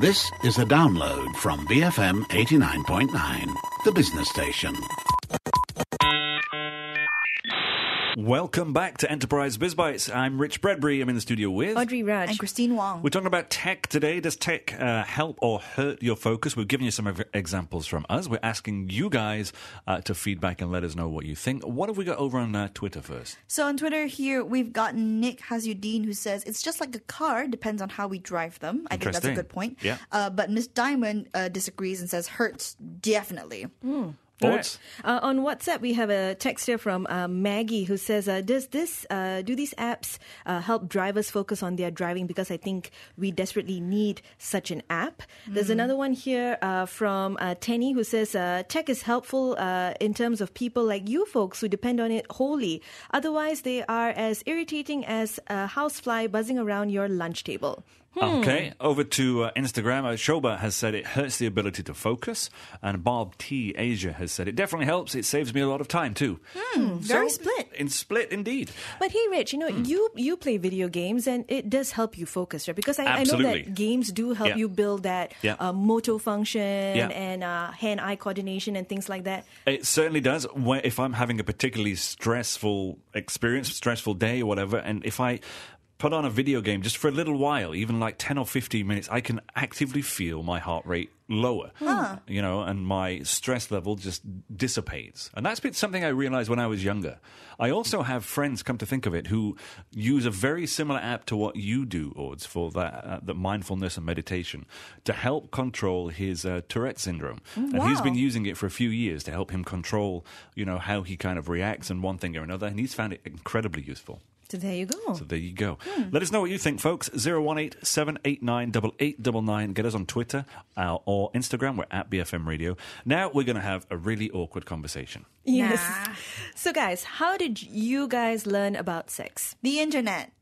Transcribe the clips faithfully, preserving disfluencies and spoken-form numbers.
This is a download from B F M eighty-nine point nine, the business station. Welcome back to Enterprise BizBytes. I'm Rich Bradbury. I'm in the studio with Audrey Raj and Christine Wong. We're talking about tech today. Does tech uh, help or hurt your focus? We've given you some ev- examples from us. We're asking you guys uh, to feedback and let us know what you think. What have we got over on uh, Twitter first? So on Twitter here, we've got Nick Hazuddin who says, it's just like a car, depends on how we drive them. I think that's a good point. Yeah. Uh, but Miss Diamond uh, disagrees and says, hurts, definitely. Mm. Thoughts? Right. Uh, on WhatsApp, we have a text here from uh, Maggie who says, uh, "Does this uh, do these apps uh, help drivers focus on their driving? Because I think we desperately need such an app." Mm. There's another one here uh, from uh, Tenny who says, uh, "Tech is helpful uh, in terms of people like you folks who depend on it wholly. Otherwise, they are as irritating as a housefly buzzing around your lunch table." Hmm. Okay, over to uh, Instagram. Uh, Shoba has said it hurts the ability to focus, and Bob T. Asia has said it definitely helps. It saves me a lot of time too. Hmm, very so, split. In split, indeed. But hey, Rich, you know, mm. you you play video games, and it does help you focus, right? Because I, I know that games do help yeah. you build that yeah. uh, motor function yeah. and uh, hand-eye coordination and things like that. It certainly does. If I'm having a particularly stressful experience, stressful day or whatever, and if I put on a video game just for a little while, even like ten or fifteen minutes, I can actively feel my heart rate lower, huh. you know, and my stress level just dissipates. And that's been something I realized when I was younger. I also have friends, come to think of it, who use a very similar app to what you do, Ords, for that, uh, the mindfulness and meditation, to help control his uh, Tourette syndrome. Wow. And he's been using it for a few years to help him control, you know, how he kind of reacts and one thing or another. And he's found it incredibly useful. So there you go. So there you go. Hmm. Let us know what you think, folks. zero one eight, seven eight nine, eight eight nine nine. Get us on Twitter uh, or Instagram. We're at B F M Radio. Now we're going to have a really awkward conversation. Yes. Nah. So guys, how did you guys learn about sex? The internet.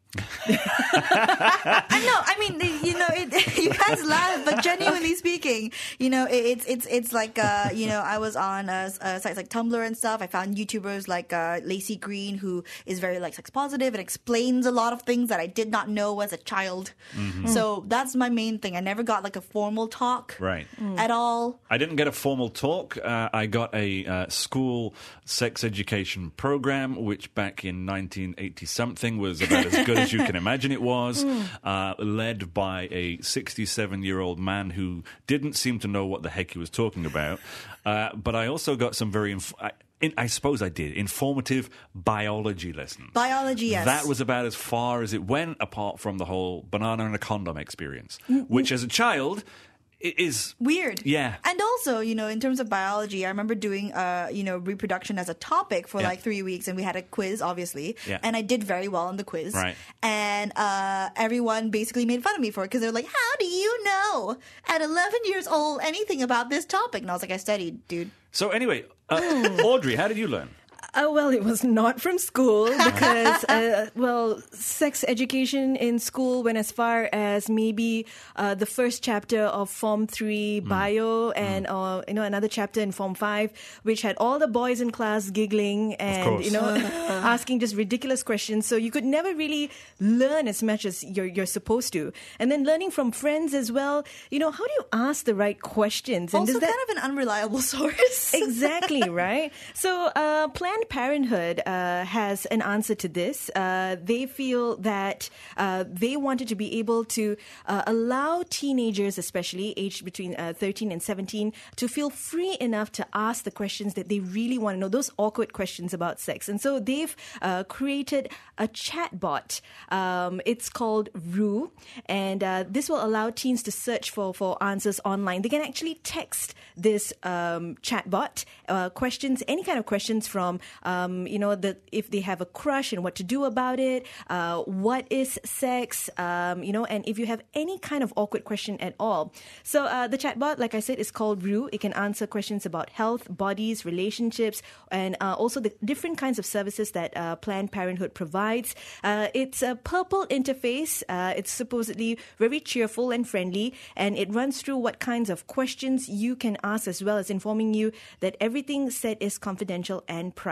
I know. I mean, you know, it, you guys laugh, but genuinely speaking, you know, it, it's it's it's like uh, you know, I was on uh, uh, sites like Tumblr and stuff. I found YouTubers like uh, Lacey Green, who is very like sex positive and explains a lot of things that I did not know as a child. Mm-hmm. So that's my main thing. I never got like a formal talk, right, mm. at all. I didn't get a formal talk. Uh, I got a uh, school sex education program, which back in nineteen eighty something was about as good as you can imagine it was, mm. uh, led by a sixty-seven-year-old man who didn't seem to know what the heck he was talking about. Uh, but I also got some very, inf- I, in, I suppose I did, informative biology lessons. Biology, yes. That was about as far as it went, apart from the whole banana and a condom experience, mm-hmm. which as a child... It is weird. Yeah. And also, you know, in terms of biology, I remember doing, uh, you know, reproduction as a topic for yeah. like three weeks. And we had a quiz, obviously. Yeah. And I did very well on the quiz. Right. And uh, everyone basically made fun of me for it because they're like, how do you know at eleven years old anything about this topic? And I was like, I studied, dude. So anyway, uh, Audrey, how did you learn? Uh, well, it was not from school because, uh, well, sex education in school went as far as maybe uh, the first chapter of Form three bio mm. and, mm. Uh, you know, another chapter in Form five, which had all the boys in class giggling and, you know, asking just ridiculous questions. So you could never really learn as much as you're, you're supposed to. And then learning from friends as well, you know, how do you ask the right questions? And also does that... kind of an unreliable source. Exactly, right? So uh, Planned Parenthood uh, has an answer to this. Uh, they feel that uh, they wanted to be able to uh, allow teenagers, especially aged between uh, thirteen and seventeen, to feel free enough to ask the questions that they really want to know, those awkward questions about sex. And so they've uh, created a chatbot. Um, it's called Roo, and uh, this will allow teens to search for, for answers online. They can actually text this um, chatbot uh, questions, any kind of questions from Um, you know, the, if they have a crush and what to do about it, uh, what is sex, um, you know, and if you have any kind of awkward question at all. So uh, the chatbot, like I said, is called Roo. It can answer questions about health, bodies, relationships, and uh, also the different kinds of services that uh, Planned Parenthood provides. Uh, it's a purple interface. Uh, it's supposedly very cheerful and friendly, and it runs through what kinds of questions you can ask, as well as informing you that everything said is confidential and private.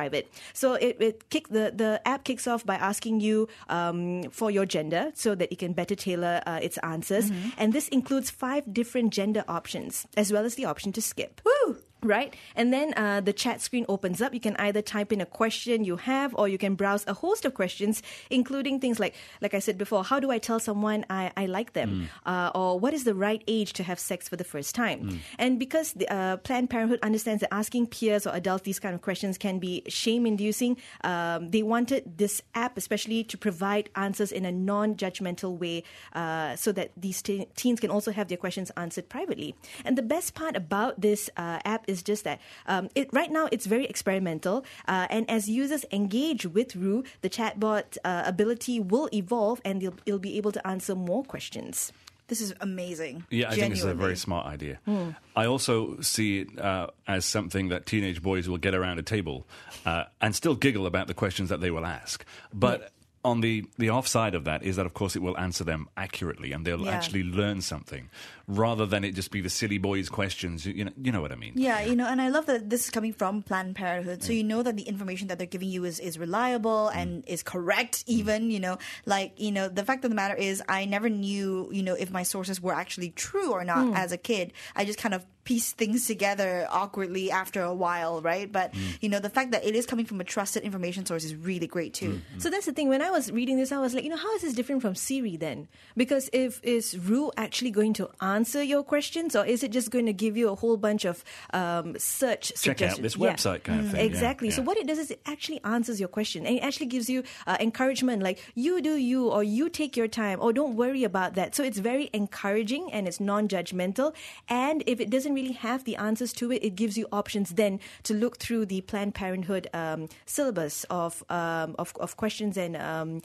private. So it, it kick the, the app kicks off by asking you um, for your gender so that it can better tailor uh, its answers. Mm-hmm. And this includes five different gender options, as well as the option to skip. Woo! Right? And then uh, the chat screen opens up. You can either type in a question you have, or you can browse a host of questions, including things like, like I said before, how do I tell someone I, I like them? Mm. Uh, or what is the right age to have sex for the first time? Mm. And because the, uh, Planned Parenthood understands that asking peers or adults these kind of questions can be shame-inducing, um, they wanted this app especially to provide answers in a non-judgmental way uh, so that these te- teens can also have their questions answered privately. And the best part about this uh, app is just that um, it, right now it's very experimental, uh, and as users engage with Roo, the chatbot uh, ability will evolve, and it'll, it'll be able to answer more questions. This is amazing. Yeah, I Genuinely. think it's a very smart idea. Mm. I also see it uh, as something that teenage boys will get around a table uh, and still giggle about the questions that they will ask. But yeah. on the, the offside of that is that, of course, it will answer them accurately, and they'll yeah. actually learn something, rather than it just be the silly boys' questions. You, you know, you know what I mean? Yeah, you know, and I love that this is coming from Planned Parenthood, so mm. you know that the information that they're giving you is, is reliable mm. and is correct even, mm. you know, like, you know, the fact of the matter is I never knew, you know, if my sources were actually true or not mm. as a kid. I just kind of piece things together awkwardly after a while, right? But, mm. you know, the fact that it is coming from a trusted information source is really great too. Mm-hmm. So that's the thing. When I was reading this, I was like, you know, how is this different from Siri then? Because if is Roo actually going to answer your questions, or is it just going to give you a whole bunch of um, search Check suggestions? out this yeah. website kind of thing. Exactly. Yeah, So yeah. what it does is it actually answers your question, and it actually gives you uh, encouragement, like you do you, or you take your time, or don't worry about that. So it's very encouraging, and it's non-judgmental. And if it doesn't really have the answers to it, it gives you options then to look through the Planned Parenthood um, syllabus of, um, of of questions and um,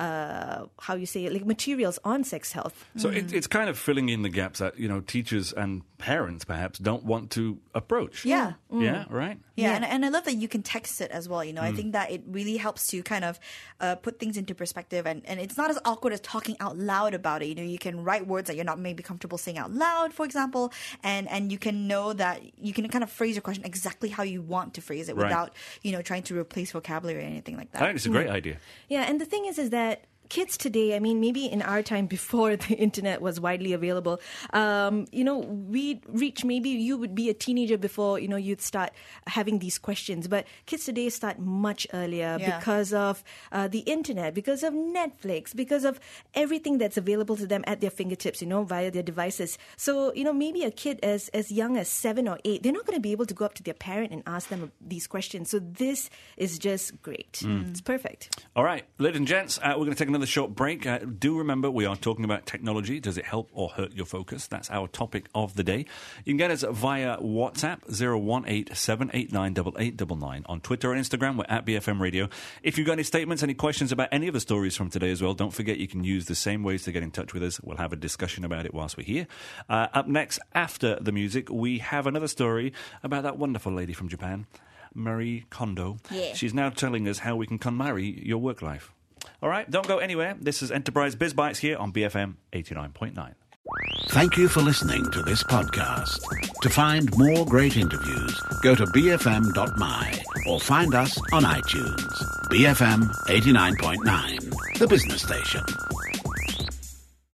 uh, how you say it, like materials on sex health. So mm. it, it's kind of filling in the gaps that, you know, teachers and parents perhaps don't want to approach. Yeah. Mm. Yeah, right? Yeah, Yeah. And, and I love that you can text it as well. You know, mm. I think that it really helps to kind of uh, put things into perspective, and, and it's not as awkward as talking out loud about it. You know, you can write words that you're not maybe comfortable saying out loud, for example, and, and you can know that you can kind of phrase your question exactly how you want to phrase it Right. without, you know, trying to replace vocabulary or anything like that. I think it's a great idea. Yeah, and the thing is, is that kids today, I mean, maybe in our time before the internet was widely available, um, you know, we reach, maybe you would be a teenager before, you know, you'd start having these questions. But kids today start much earlier Yeah. because of uh, the internet, because of Netflix, because of everything that's available to them at their fingertips, you know, via their devices. So, you know, maybe a kid as, as young as seven or eight, they're not going to be able to go up to their parent and ask them these questions. So this is just great. Mm. It's perfect. All right, ladies and gents, uh, we're going to take another short break. Uh, do remember, we are talking about technology. Does it help or hurt your focus? That's our topic of the day. You can get us via WhatsApp, zero one eight seven eight nine eight eight nine nine. On Twitter and Instagram, we're at B F M Radio. If you've got any statements, any questions about any of the stories from today as well, don't forget you can use the same ways to get in touch with us. We'll have a discussion about it whilst we're here. Uh, up next, after the music, we have another story about that wonderful lady from Japan, Marie Kondo. Yeah. She's now telling us how we can KonMari your work life. All right, don't go anywhere. This is Enterprise Biz Bites here on B F M eighty-nine point nine. Thank you for listening to this podcast. To find more great interviews, go to b f m dot m y or find us on iTunes. B F M eighty-nine point nine, the business station.